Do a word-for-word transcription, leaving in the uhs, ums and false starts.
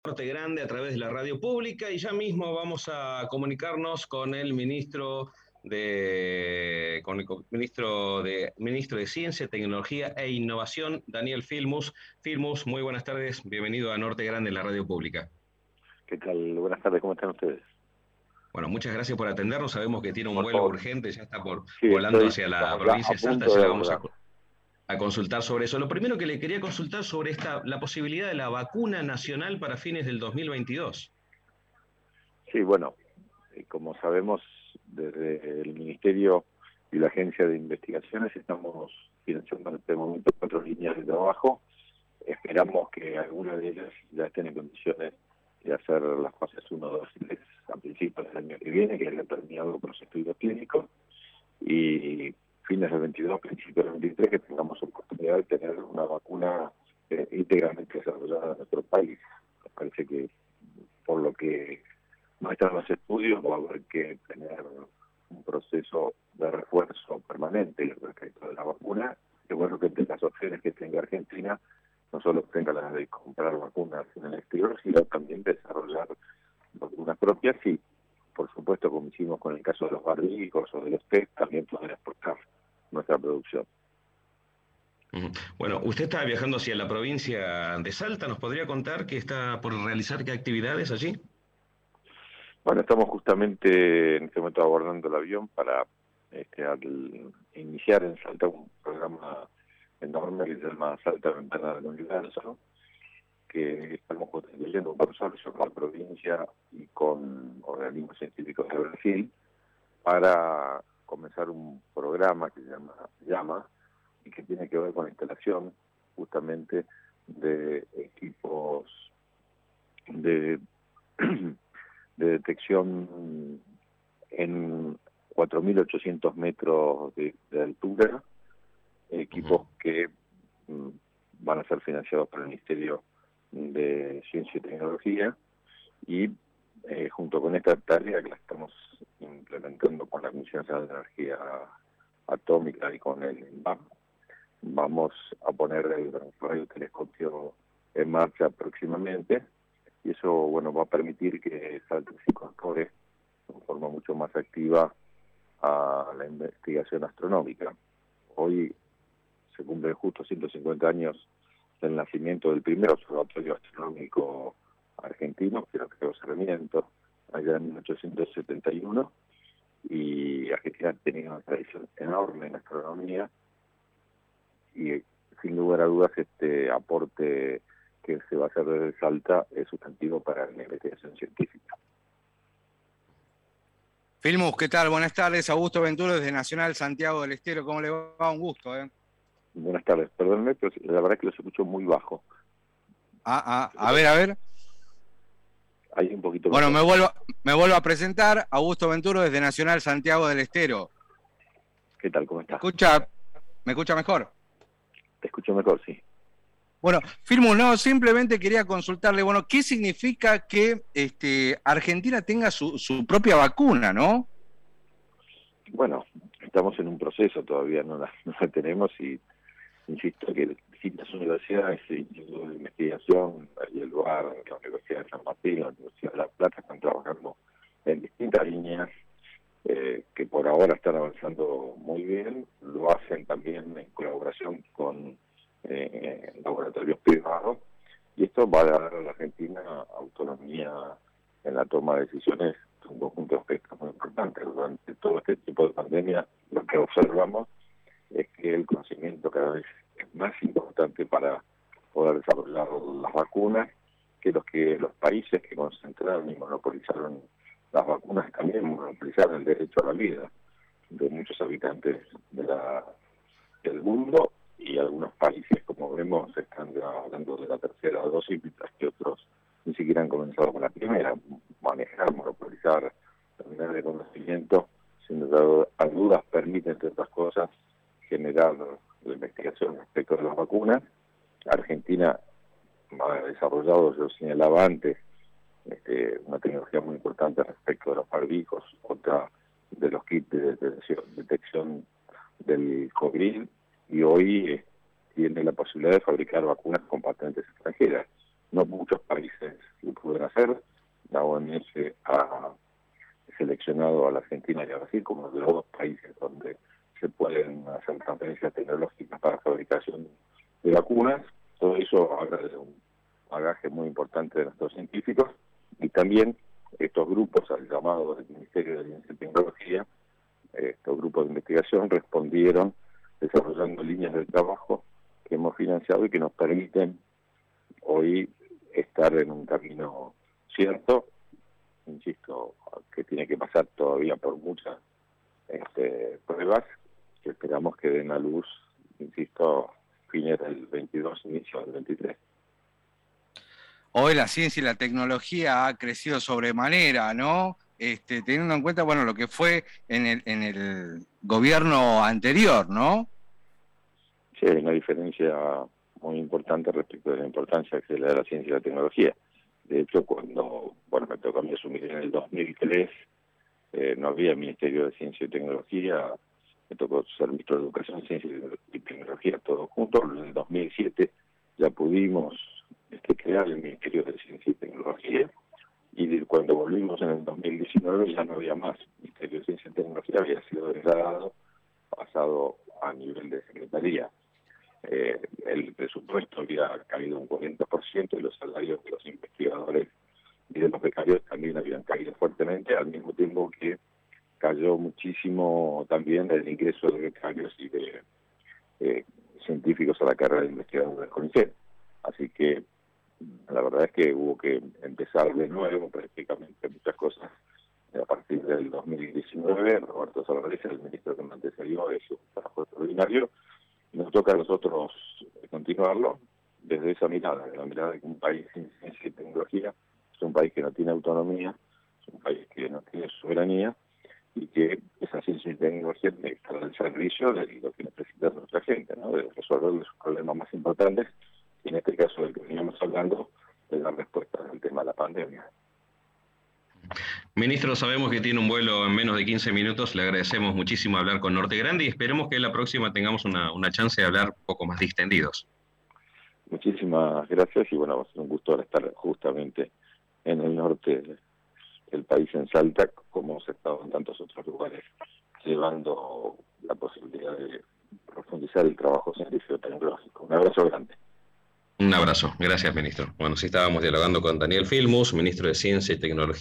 Norte Grande a través de la radio pública y ya mismo vamos a comunicarnos con el ministro de, con el ministro de, ministro de Ciencia, Tecnología e Innovación, Daniel Filmus. Filmus, muy buenas tardes, bienvenido a Norte Grande, la radio pública. ¿Qué tal? Buenas tardes, ¿cómo están ustedes? Bueno, muchas gracias por atendernos, sabemos que tiene un Por vuelo favor. urgente, ya está por Sí, volando estoy, hacia la estamos ya provincia a de Salta, punto ya de le vamos a abordar. a consultar sobre eso. Lo primero que le quería consultar sobre esta, la posibilidad de la vacuna nacional para fines del dos mil veintidós. Sí, bueno, como sabemos, desde el Ministerio y la Agencia de Investigaciones estamos financiando en este momento cuatro líneas de trabajo. Esperamos que algunas de ellas ya estén en condiciones de hacer las fases uno, dos y tres a principios del año que viene, que hayan terminado con los estudios clínicos, y fines del veintidós, principios del veintitrés, que tengamos oportunidad de tener una vacuna eh, íntegramente desarrollada en nuestro país. Me parece que por lo que muestran los estudios va a haber que tener un proceso de refuerzo permanente respecto de la vacuna. Es bueno que entre las opciones que tenga Argentina no solo tenga la de comprar vacunas en el exterior, sino también desarrollar vacunas propias y, por supuesto, como hicimos con el caso de los barbijos o de los test, también poder exportar nuestra producción. Bueno, usted está viajando hacia la provincia de Salta, ¿nos podría contar qué está por realizar, qué actividades allí? Bueno, estamos justamente en este momento abordando el avión para este, al iniciar en Salta un programa enorme que se llama Salta Ventana del Universo, que estamos construyendo un consorcio con la provincia y con organismos científicos de Brasil para comenzar un programa que se llama llama y que tiene que ver con la instalación justamente de equipos de, de detección en cuatro mil ochocientos metros de, de altura, equipos uh-huh. que mm, van a ser financiados por el Ministerio de Ciencia y Tecnología, y eh, junto con esta tarea que la estamos implementando con la Comisión Nacional de Energía Atómica y con el INVAP, vamos a poner el radiotelescopio en marcha próximamente, y eso bueno va a permitir que Salta se incorpore de forma mucho más activa a la investigación astronómica. Hoy se cumplen justo ciento cincuenta años del nacimiento del primer observatorio astronómico argentino, que era el Sarmiento, allá en mil ochocientos setenta y uno, y Argentina tenía una tradición enorme en astronomía, y sin lugar a dudas este aporte que se va a hacer desde Salta es sustantivo para la investigación científica. Filmus, ¿qué tal? Buenas tardes, Augusto Venturo desde Nacional Santiago del Estero, ¿cómo le va? Un gusto, ¿eh? Buenas tardes, perdónenme, pero la verdad es que los escucho muy bajo. Ah, ah, a ver, a ver. Hay un poquito Bueno, mejor. me vuelvo, me vuelvo a presentar, Augusto Venturo desde Nacional Santiago del Estero. ¿Qué tal? ¿Cómo estás? ¿Me escucha, ¿Me escucha mejor? Te escucho mejor, sí. Bueno, Filmus, no, simplemente quería consultarle, bueno, ¿qué significa que este, Argentina tenga su, su propia vacuna, no? Bueno, estamos en un proceso, todavía no la, no la tenemos, y insisto que distintas universidades, institutos de investigación, y el lugar, la Universidad de San Martín, la Universidad de La Plata, están trabajando en distintas líneas eh, que por ahora están avanzando muy bien. Lo hacen también en colaboración con eh, laboratorios privados, y esto va a dar a la Argentina autonomía en la toma de decisiones, un conjunto de aspectos muy importantes. Durante todo este tipo de pandemia, lo que observamos es que el conocimiento cada vez es más importante para poder desarrollar las vacunas, que los que los países que concentraron y monopolizaron las vacunas también monopolizaron el derecho a la vida de muchos habitantes de la, del mundo, y algunos países, como vemos, están ya hablando de la tercera dosis, mientras que otros ni siquiera han comenzado con la primera. Manejar, monopolizar, terminar de conocimiento, sin duda a dudas, permite, entre otras cosas, generar la investigación respecto de las vacunas. Argentina ha desarrollado, yo señalaba antes, este, una tecnología muy importante respecto de los barbijos, otra de los kits de detección, detección del COVID, y hoy eh, tiene la posibilidad de fabricar vacunas con patentes extranjeras. no muchos países lo pueden hacer. La O M S ha seleccionado a la Argentina y a Brasil como de los dos países donde se pueden hacer transferencias tecnológicas para fabricación de vacunas. Todo eso habla de un bagaje muy importante de nuestros científicos, y también estos grupos, al llamado del Ministerio de Ciencia y Tecnología, estos grupos de investigación respondieron desarrollando líneas de trabajo que hemos financiado y que nos permiten hoy estar en un camino cierto, insisto, que tiene que pasar todavía por muchas este, pruebas que esperamos que den a luz, insisto, fines del veintidós, inicio del veintitrés. Hoy la ciencia y la tecnología ha crecido sobremanera, ¿no? Este, teniendo en cuenta, bueno, lo que fue en el, en el gobierno anterior, ¿no? Sí, hay una diferencia muy importante respecto de la importancia que se le da a la ciencia y la tecnología. De hecho, cuando, bueno, me tocó a mí asumir en el dos mil tres, eh, no había Ministerio de Ciencia y Tecnología, me tocó ser ministro de Educación, Ciencia y Tecnología, todos juntos. En el dos mil siete ya pudimos este, crear el Ministerio de Ciencia y Tecnología, y cuando volvimos en el dos mil diecinueve ya no había más Ministerio de Ciencia y Tecnología, había sido degradado, pasado a nivel de Secretaría. Eh, el presupuesto había caído un cuarenta por ciento y los salarios de los investigadores y de los becarios también habían caído fuertemente, al mismo tiempo que cayó muchísimo también el ingreso de becarios y de eh, científicos a la carrera de investigadores del CONICET. Así que la verdad es que hubo que empezar de nuevo prácticamente muchas cosas a partir del dos mil diecinueve. Roberto Solares, el ministro que me antecedió, es un trabajo extraordinario. Nos toca a nosotros continuarlo desde esa mirada, de la mirada de que un país sin ciencia y tecnología es un país que no tiene autonomía, es un país que no tiene soberanía, y que esa ciencia y tecnología tiene que estar al servicio de lo que necesita nuestra gente, ¿no? De resolver los problemas más importantes, y en este caso del que veníamos hablando, de la respuesta al tema de la pandemia. Ministro, sabemos que tiene un vuelo en menos de quince minutos, le agradecemos muchísimo hablar con Norte Grande y esperemos que la próxima tengamos una, una chance de hablar un poco más distendidos. Muchísimas gracias y bueno, va a ser un gusto estar justamente en el norte del país, en Salta, como hemos estado en tantos otros lugares, llevando la posibilidad de profundizar el trabajo científico tecnológico. Un abrazo grande. Un abrazo, gracias, ministro. Bueno, sí, estábamos dialogando con Daniel Filmus, ministro de Ciencia y Tecnología.